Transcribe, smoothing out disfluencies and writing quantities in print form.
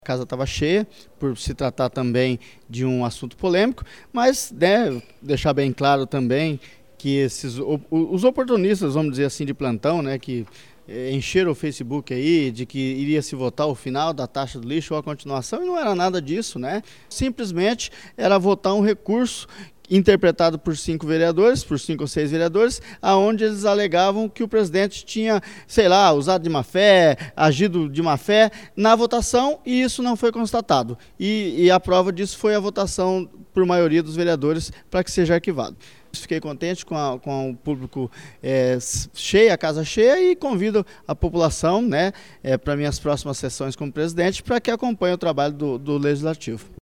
A casa estava cheia, por se tratar também de um assunto polêmico, mas deixar bem claro também que os oportunistas, vamos dizer assim, de plantão, que encheram o Facebook aí de que iria se votar o final da taxa do lixo ou a continuação, e não era nada disso, Simplesmente era votar um recurso interpretado por 5 ou 6 vereadores, aonde eles alegavam que o presidente tinha, usado de má fé, agido de má fé na votação, e isso não foi constatado. E a prova disso foi a votação por maioria dos vereadores para que seja arquivado. Fiquei contente com o público cheio, a casa cheia, e convido a população para minhas próximas sessões como presidente para que acompanhe o trabalho do Legislativo.